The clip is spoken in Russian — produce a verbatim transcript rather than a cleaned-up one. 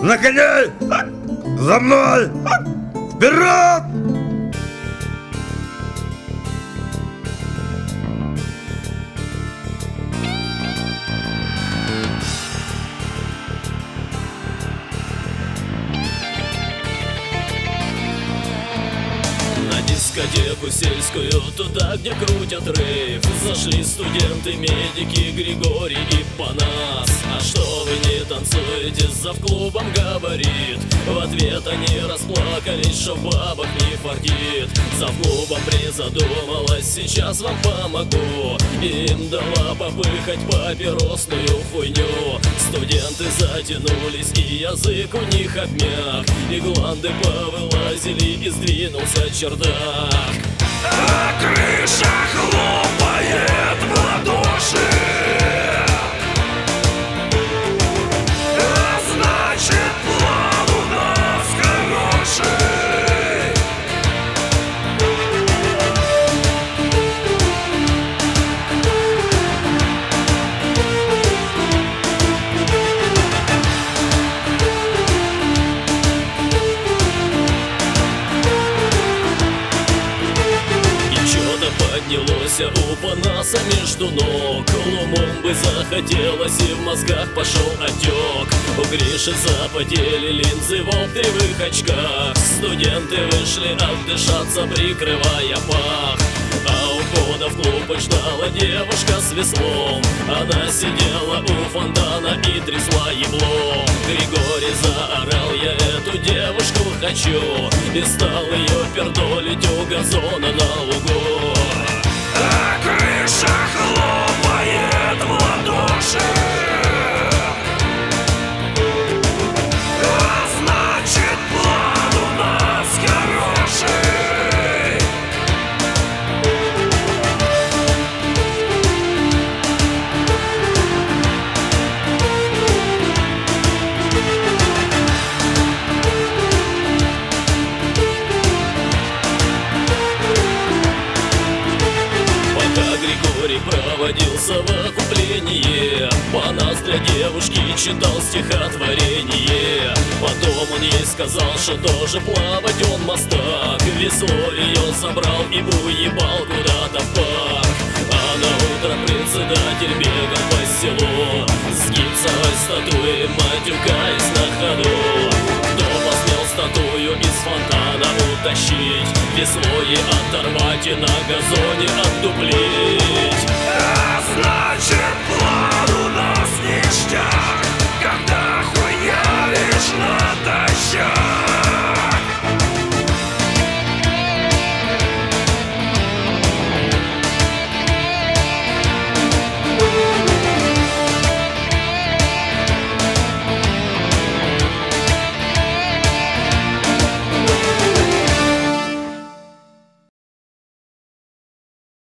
На коней! За мной! Вперед! Дискотеку сельскую, туда, где крутят рейв, зашли студенты, медики, Григорий и Панас. А что вы не танцуете, зав клубом говорит. В ответ они расплакались, что бабок не фартит. Зав клубом призадумалась, сейчас вам помогу. Им дала попыхать папиросную хуйню. Студенты затянулись, и язык у них обмяк, и гланды повылазили, и сдвинулся чердак. А крыша хлопает в ладоши, а значит план у нас хороший. Поднялось у Панаса между ног, Лумумбы захотелось, и в мозгах пошел отек. У Гриши запотели линзы в оптовых очках. Студенты вышли отдышаться, прикрывая пах. А у входа в клуб ждала девушка с веслом. Она сидела у фонтана и трясла еблом. Григорий заорал: я эту девушку хочу, и стал ее пердолить у газона на лугу. А крыша хлопает в ладоши, а значит план у нас хороший. Григорий проводил совокупление, Панас для девушки читал стихотворение. Потом он ей сказал, что тоже плавать он мастак. Весло ее забрал и уебал куда-то в парк. А на утро председатель бегал по селу с гипсовой статуей, матюкаясь на ходу. Кто посмел статую из фонтана утащить, весло ей оторвать и на газоне отдуплить. А значит план у нас ништяк.